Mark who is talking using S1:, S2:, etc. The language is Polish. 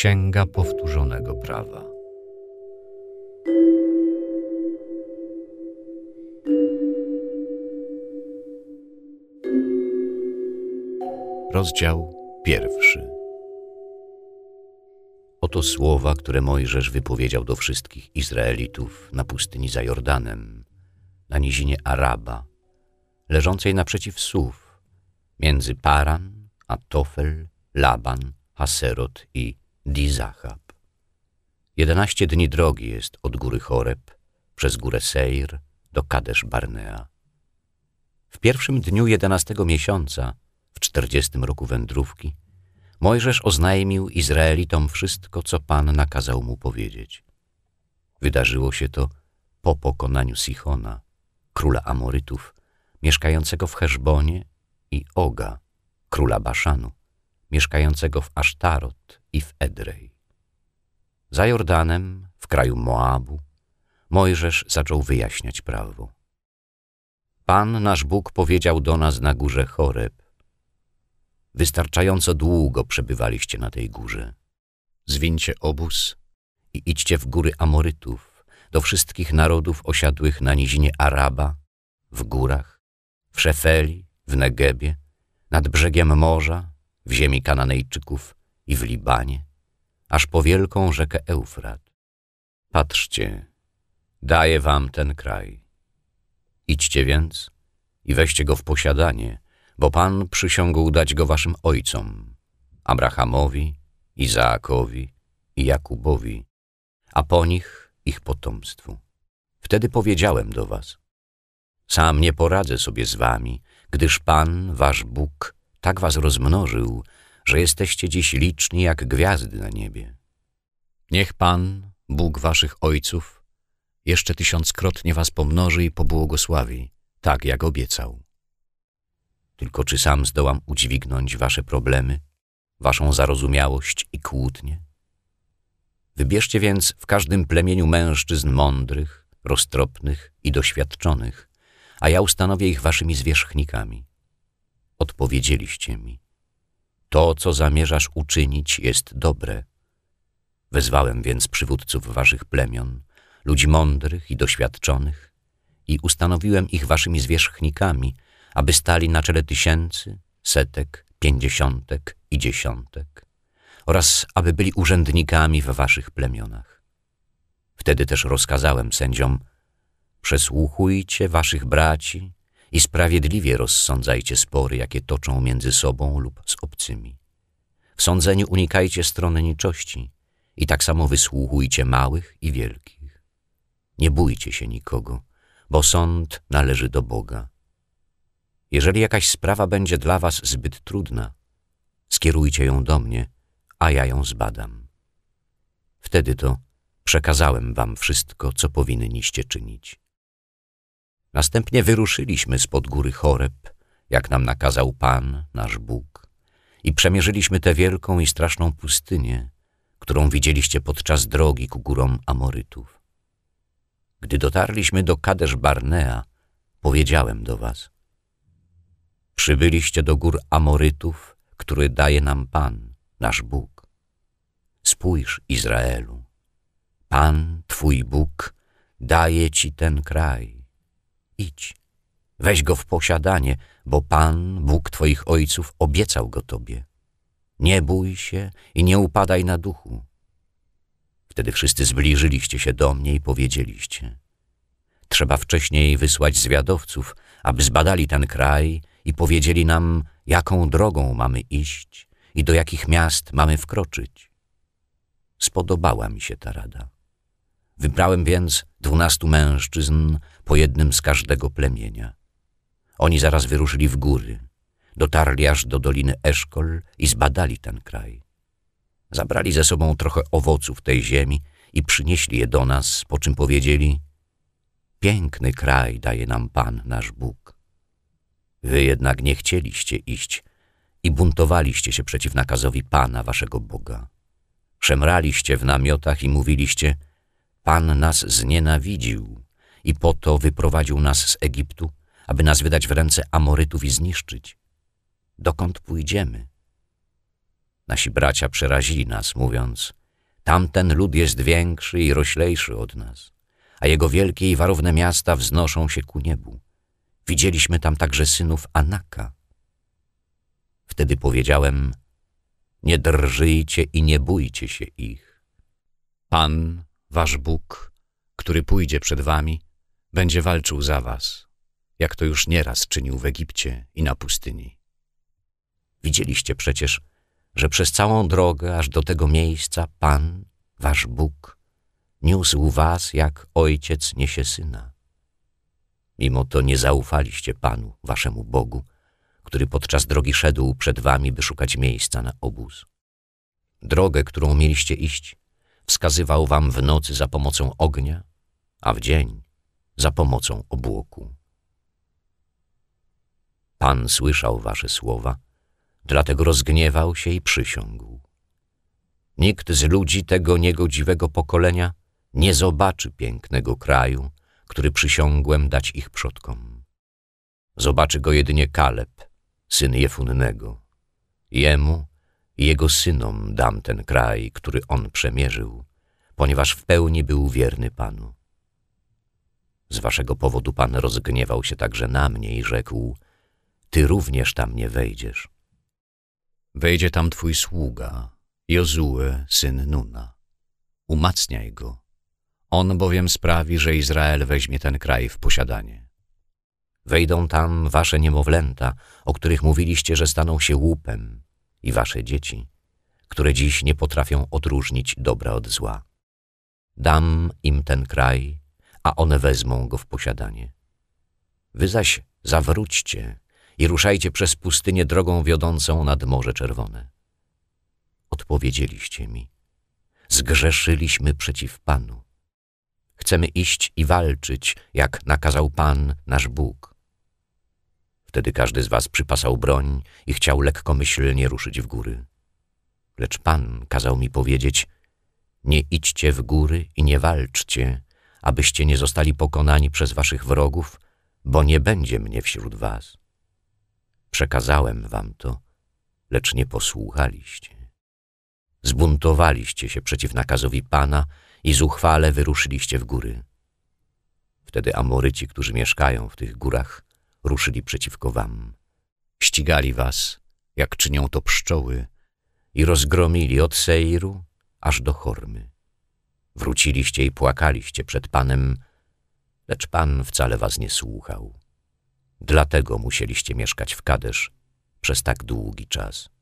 S1: Księga Powtórzonego Prawa. Rozdział 1. Oto słowa, które Mojżesz wypowiedział do wszystkich Izraelitów na pustyni za Jordanem, na nizinie Araba, leżącej naprzeciw Suf, między Paran a Tofel, Laban, Haserot i Dizachab. 11 dni drogi jest od góry Choreb, przez górę Seir do Kadesz Barnea. W pierwszym dniu 11 miesiąca, w 40 roku wędrówki, Mojżesz oznajmił Izraelitom wszystko, co Pan nakazał mu powiedzieć. Wydarzyło się to po pokonaniu Sichona, króla Amorytów, mieszkającego w Heszbonie, i Oga, króla Baszanu, mieszkającego w Asztarot i w Edrej. Za Jordanem, w kraju Moabu, Mojżesz zaczął wyjaśniać prawo. Pan nasz Bóg powiedział do nas na górze Choreb: wystarczająco długo przebywaliście na tej górze. Zwińcie obóz i idźcie w góry Amorytów, do wszystkich narodów osiadłych na nizinie Araba, w górach, w Szefeli, w Negebie, nad brzegiem morza, w ziemi Kananejczyków i w Libanie, aż po wielką rzekę Eufrat. Patrzcie, daję wam ten kraj. Idźcie więc i weźcie go w posiadanie, bo Pan przysiągł dać go waszym ojcom, Abrahamowi, Izaakowi i Jakubowi, a po nich ich potomstwu. Wtedy powiedziałem do was: sam nie poradzę sobie z wami, gdyż Pan, wasz Bóg, tak was rozmnożył, że jesteście dziś liczni jak gwiazdy na niebie. Niech Pan, Bóg waszych ojców, jeszcze 1000-krotnie was pomnoży i pobłogosławi, tak jak obiecał. Tylko czy sam zdołam udźwignąć wasze problemy, waszą zarozumiałość i kłótnie? Wybierzcie więc w każdym plemieniu mężczyzn mądrych, roztropnych i doświadczonych, a ja ustanowię ich waszymi zwierzchnikami. Odpowiedzieliście mi: to, co zamierzasz uczynić, jest dobre. Wezwałem więc przywódców waszych plemion, ludzi mądrych i doświadczonych, i ustanowiłem ich waszymi zwierzchnikami, aby stali na czele 1000, 100, 50 i 10, oraz aby byli urzędnikami w waszych plemionach. Wtedy też rozkazałem sędziom: przesłuchujcie waszych braci i sprawiedliwie rozsądzajcie spory, jakie toczą między sobą lub z obcymi. W sądzeniu unikajcie stronniczości i tak samo wysłuchujcie małych i wielkich. Nie bójcie się nikogo, bo sąd należy do Boga. Jeżeli jakaś sprawa będzie dla was zbyt trudna, skierujcie ją do mnie, a ja ją zbadam. Wtedy to przekazałem wam wszystko, co powinniście czynić. Następnie wyruszyliśmy spod góry Choreb, jak nam nakazał Pan, nasz Bóg, i przemierzyliśmy tę wielką i straszną pustynię, którą widzieliście podczas drogi ku górom Amorytów. Gdy dotarliśmy do Kadesz Barnea, powiedziałem do was: przybyliście do gór Amorytów, które daje nam Pan, nasz Bóg. Spójrz, Izraelu, Pan, twój Bóg, daje ci ten kraj. Idź, weź go w posiadanie, bo Pan, Bóg twoich ojców, obiecał go tobie. Nie bój się i nie upadaj na duchu. Wtedy wszyscy zbliżyliście się do mnie i powiedzieliście: trzeba wcześniej wysłać zwiadowców, aby zbadali ten kraj i powiedzieli nam, jaką drogą mamy iść i do jakich miast mamy wkroczyć. Spodobała mi się ta rada. Wybrałem więc 12 mężczyzn, po jednym z każdego plemienia. Oni zaraz wyruszyli w góry, dotarli aż do doliny Eszkol i zbadali ten kraj. Zabrali ze sobą trochę owoców tej ziemi i przynieśli je do nas, po czym powiedzieli: piękny kraj daje nam Pan, nasz Bóg. Wy jednak nie chcieliście iść i buntowaliście się przeciw nakazowi Pana, waszego Boga. Szemraliście w namiotach i mówiliście: Pan nas znienawidził i po to wyprowadził nas z Egiptu, aby nas wydać w ręce Amorytów i zniszczyć. Dokąd pójdziemy? Nasi bracia przerazili nas, mówiąc: tamten lud jest większy i roślejszy od nas, a jego wielkie i warowne miasta wznoszą się ku niebu. Widzieliśmy tam także synów Anaka. Wtedy powiedziałem: nie drżyjcie i nie bójcie się ich. Pan, wasz Bóg, który pójdzie przed wami, będzie walczył za was, jak to już nieraz czynił w Egipcie i na pustyni. Widzieliście przecież, że przez całą drogę aż do tego miejsca Pan, wasz Bóg, niósł was, jak ojciec niesie syna. Mimo to nie zaufaliście Panu, waszemu Bogu, który podczas drogi szedł przed wami, by szukać miejsca na obóz. Drogę, którą mieliście iść, wskazywał wam w nocy za pomocą ognia, a w dzień za pomocą obłoku. Pan słyszał wasze słowa, dlatego rozgniewał się i przysiągł: nikt z ludzi tego niegodziwego pokolenia nie zobaczy pięknego kraju, który przysiągłem dać ich przodkom. Zobaczy go jedynie Kaleb, syn Jefunnego. Jemu i jego synom dam ten kraj, który on przemierzył, ponieważ w pełni był wierny Panu. Z waszego powodu Pan rozgniewał się także na mnie i rzekł: ty również tam nie wejdziesz. Wejdzie tam twój sługa, Jozue, syn Nuna. Umacniaj go. On bowiem sprawi, że Izrael weźmie ten kraj w posiadanie. Wejdą tam wasze niemowlęta, o których mówiliście, że staną się łupem, i wasze dzieci, które dziś nie potrafią odróżnić dobra od zła. Dam im ten kraj, a one wezmą go w posiadanie. Wy zaś zawróćcie i ruszajcie przez pustynię drogą wiodącą nad Morze Czerwone. Odpowiedzieliście mi: zgrzeszyliśmy przeciw Panu. Chcemy iść i walczyć, jak nakazał Pan, nasz Bóg. Wtedy każdy z was przypasał broń i chciał lekkomyślnie ruszyć w góry. Lecz Pan kazał mi powiedzieć: nie idźcie w góry i nie walczcie, abyście nie zostali pokonani przez waszych wrogów, bo nie będzie mnie wśród was. Przekazałem wam to, lecz nie posłuchaliście. Zbuntowaliście się przeciw nakazowi Pana i zuchwale wyruszyliście w góry. Wtedy Amoryci, którzy mieszkają w tych górach, ruszyli przeciwko wam. Ścigali was, jak czynią to pszczoły, i rozgromili od Seiru aż do Hormy. Wróciliście i płakaliście przed Panem, lecz Pan wcale was nie słuchał. Dlatego musieliście mieszkać w Kadesz przez tak długi czas.